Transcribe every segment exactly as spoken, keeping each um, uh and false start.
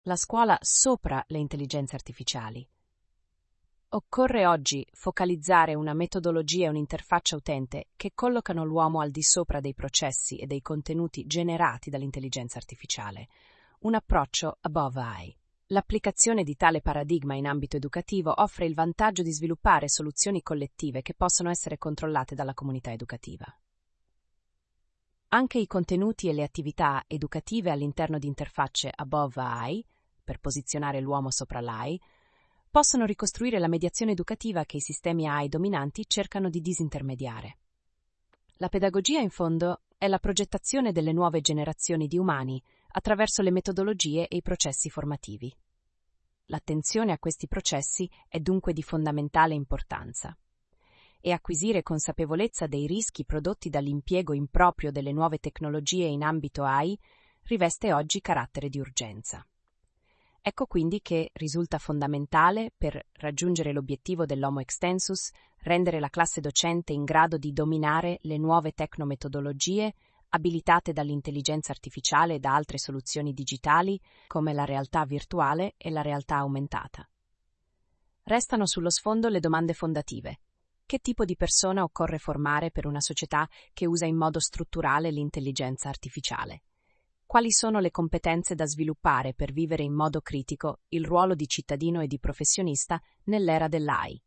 La scuola sopra le intelligenze artificiali. Occorre oggi focalizzare una metodologia e un'interfaccia utente che collocano l'uomo al di sopra dei processi e dei contenuti generati dall'intelligenza artificiale. Un approccio above A I. L'applicazione di tale paradigma in ambito educativo offre il vantaggio di sviluppare soluzioni collettive che possono essere controllate dalla comunità educativa. Anche i contenuti e le attività educative all'interno di interfacce above A I, per posizionare l'uomo sopra l'A I, possono ricostruire la mediazione educativa che i sistemi A I dominanti cercano di disintermediare. La pedagogia, in fondo, è la progettazione delle nuove generazioni di umani attraverso le metodologie e i processi formativi. L'attenzione a questi processi è dunque di fondamentale importanza. E acquisire consapevolezza dei rischi prodotti dall'impiego improprio delle nuove tecnologie in ambito A I riveste oggi carattere di urgenza. Ecco quindi che risulta fondamentale, per raggiungere l'obiettivo dell'Homo extensus, rendere la classe docente in grado di dominare le nuove tecnometodologie abilitate dall'intelligenza artificiale e da altre soluzioni digitali come la realtà virtuale e la realtà aumentata. Restano sullo sfondo le domande fondative. Che tipo di persona occorre formare per una società che usa in modo strutturale l'intelligenza artificiale? Quali sono le competenze da sviluppare per vivere in modo critico il ruolo di cittadino e di professionista nell'era dell'A I?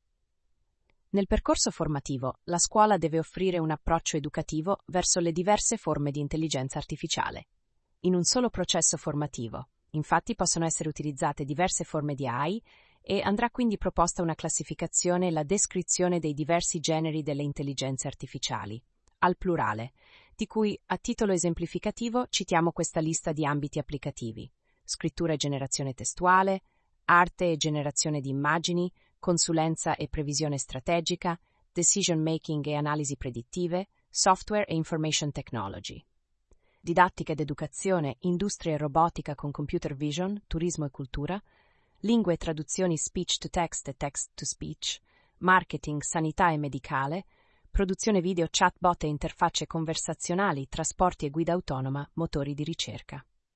Nel percorso formativo, la scuola deve offrire un approccio educativo verso le diverse forme di intelligenza artificiale. In un solo processo formativo, infatti, possono essere utilizzate diverse forme di A I e andrà quindi proposta una classificazione e la descrizione dei diversi generi delle intelligenze artificiali, al plurale, di cui, a titolo esemplificativo, citiamo questa lista di ambiti applicativi: scrittura e generazione testuale, arte e generazione di immagini, consulenza e previsione strategica, decision making e analisi predittive, software e information technology. Didattica ed educazione, industria e robotica con computer vision, turismo e cultura, lingue e traduzioni speech to text e text to speech, marketing, sanità e medicale, produzione video, chatbot e interfacce conversazionali, trasporti e guida autonoma, motori di ricerca.